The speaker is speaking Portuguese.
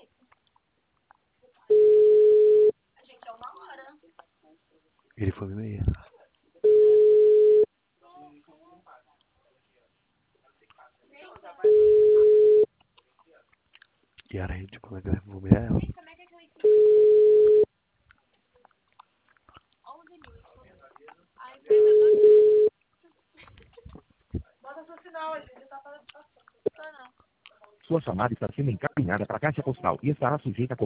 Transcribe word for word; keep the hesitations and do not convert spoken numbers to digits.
Ele foi me meia. E a rede, como é que eu vou ver ela? Sua chamada está sendo encaminhada para a caixa postal e estará sujeita a